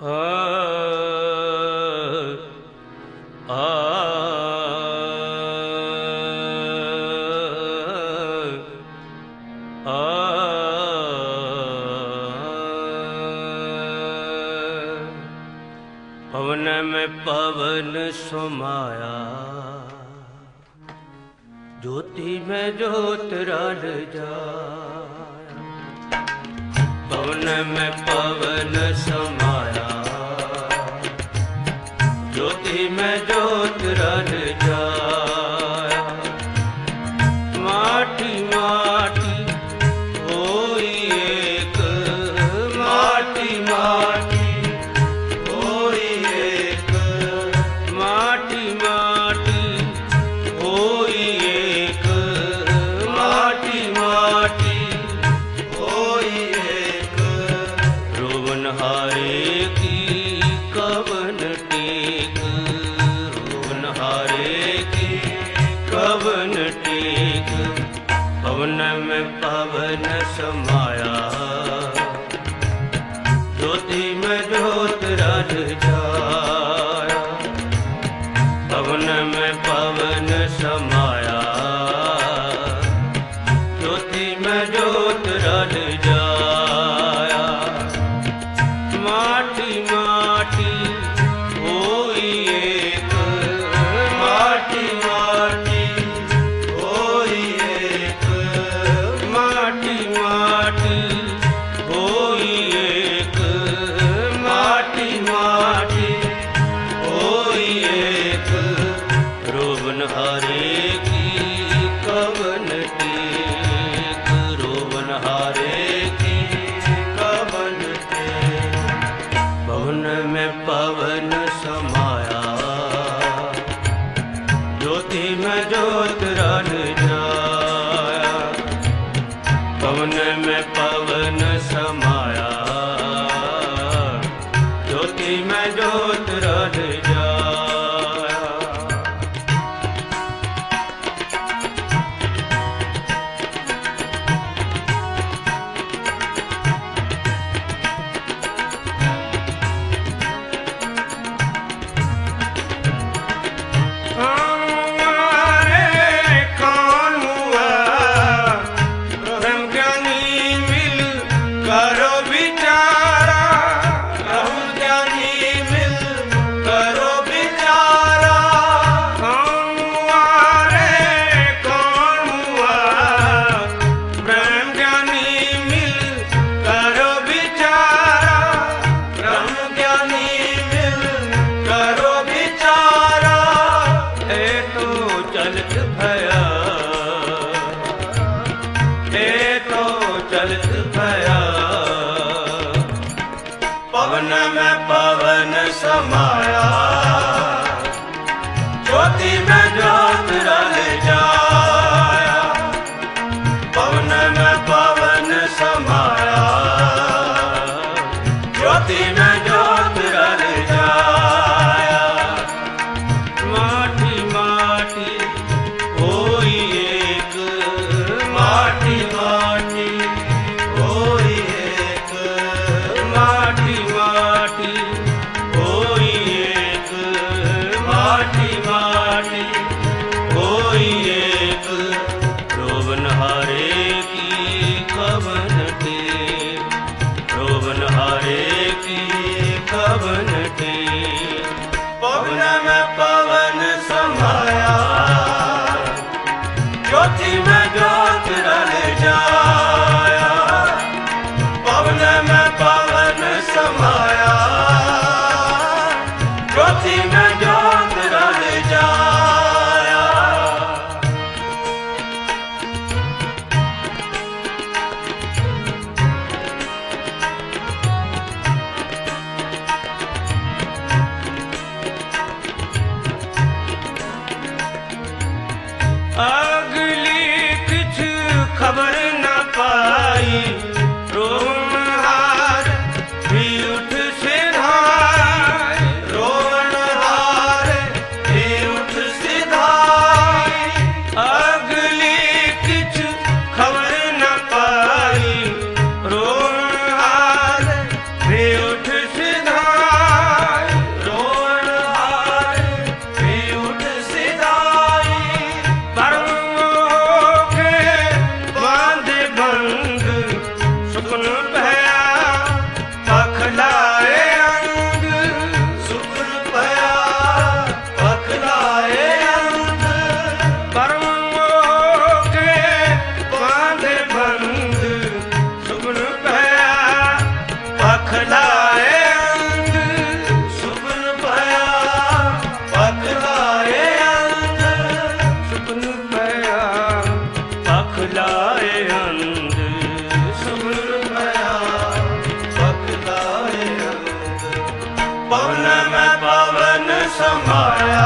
पवन में पवन समाया, ज्योति में ज्योत रल जाया। पवन में पवन समाया, ज्योति में ज्योत रल जाया। माटी माटी होई एक, माटी माटी होई एक, माटी माटी होई एक, माटी माटी होई एक। रोवन हारे की कवन टेक, रोवन हारे की कवन टेक। पवन में पवन समाया, ज्योति में ज्योत रल जाया। पवन में पवन समाया, ज्योति में ज्योत रल जाया। माटी माटी होई एक, माटी माटी होई एक, माटी माटी होई एक, माटी माटी होई एक। रोवन हारे की कवन टेक, रोवन हारे की कवन टेक। पवन में पवन समाया, ज्योति में ज्योत रल जाया। पवन में पवन समाया, ज्योति में ज्योत रल जाया। पवन में पवन समाया, ज्योति में ज्योत रल जाया। पवन में पवन समाया, ज्योति में ज्योत रल जाया। माटी माटी होई एक, माटी माटी होई एक, माटी माटी होई एक, माटी माटी होई एक। रोवन हारे की कवन टेक, रोवन हारे की ਪਖਲਾਏ ਅੰਧ ਸੁਪਨ ਭਇਆ ਪਖਲਾਏ ਅੰਧ ਸੁਪਨ ਭਇਆ ਪਖਲਾਏ ਅੰਧ ਸੁਪਨ ਭਇਆ ਪਖਲਾਏ ਅੰਧ ਪਵਨ ਮੈਂ ਪਵਨ ਸਮਾਇਆ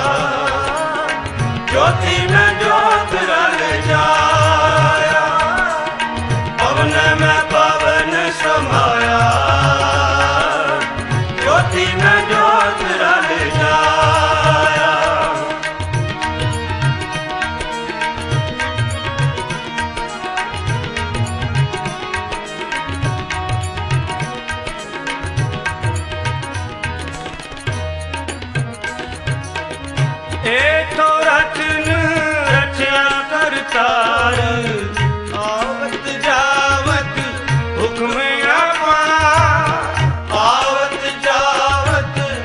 ਜੋਤੀ ਮੈਂ ਜੋਤ ਰਲ ਜਾਇਆ ਪਵਨ ਮੈਂ ਪਵਨ ਸਮਾਇਆ ਜੋਤੀ ਮੈਂ ਜੋਤ ਰਲ ਜਾਇਆ ਏਥੋ ਰਚਨ ਰਚਿਆ ਕਰਤਾਰ ਆਵਤ ਜਾਵਤ ਹੁਕਮ ਅਪਾਰ ਆਵਤ ਜਾਵਤ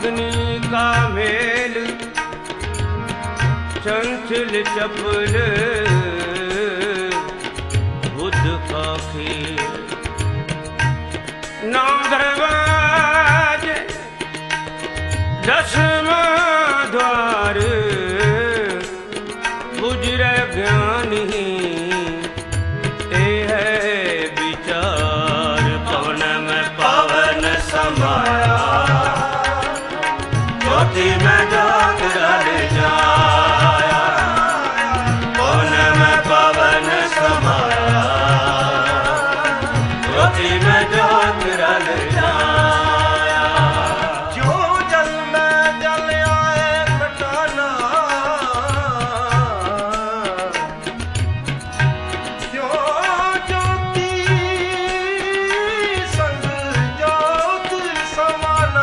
अग्नि का मेल चंचल चपल बुद्ध का खेल। नाम दरवाजे दसवां द्वार गुजरे ज्ञानी ए है विचार। पवन में पावन समाया ज्योति में ज्योत रल जाया। पवन में पावन समाया ज्योति में ज्योत रल जाया। जो जल में जल आए मिटाना, जो ज्योति संग ज्योत समाना।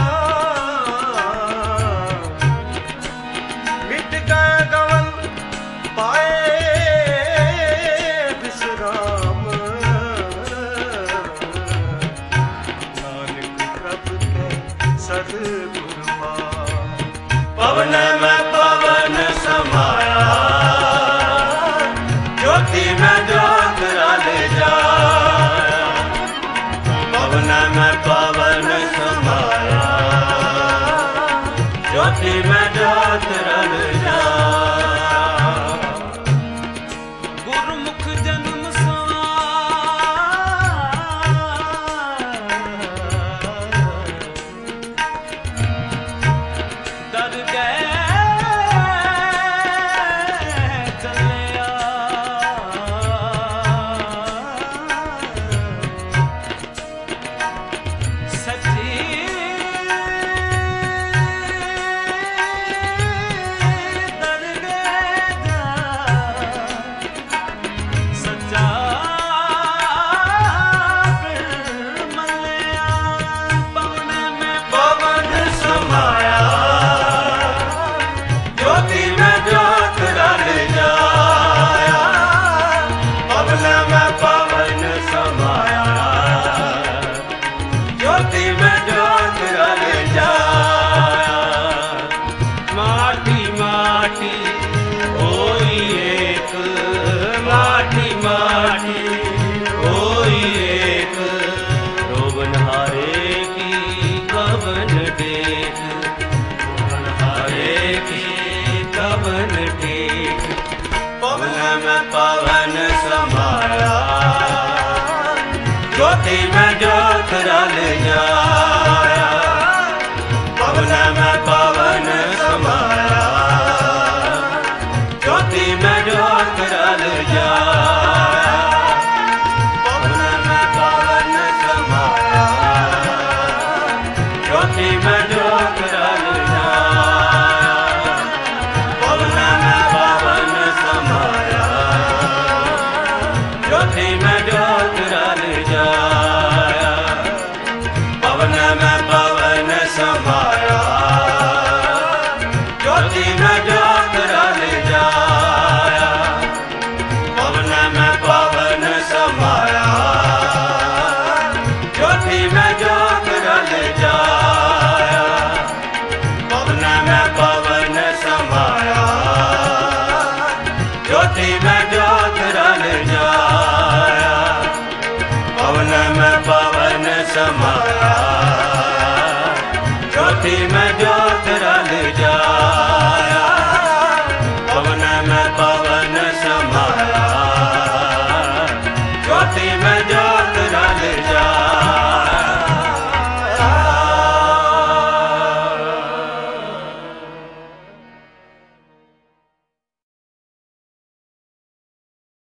मिट गए गवन पाए विश्राम। नानक प्रभु के सद्गुरुआ। पवन में पवन समाया ज्योति में ज्योत रल जाया। पवन में पवन समाया ज्योति में ज्योत रल जाया। गुरुमुख जन्म दर गए चलिया। सच्ची दर गए सच्चा मलिया। पवन में पवन समाया ज्योति में ज्योत रल जाया। पवन में पवन समाया ज्योति में ज्योत रल जाया। माटी माटी होई एक, माटी माटी होई एक। रोवन हारे की कवन देख, रोवन हारे की कवन टेक। पवन में पवन समाया ज्योति में ज्योत रल जाया। पवन में पवन समाया ज्योति में ज्योत रल जाया। पवन में पवन समाया ज्योति में ज्योत रल जाया। पवन में पवन समाया ज्योति में ज्योत रल जाया। पवन में पवन समाया ज्योति में ज्योत रल जाया। पवन में पवन समाया ज्योति में ज्योत रल जाया। पवन में पवन समाया ज्योति में ज्योत रल जाया। पवन में पवन समाया ज्योति में ज्योत रल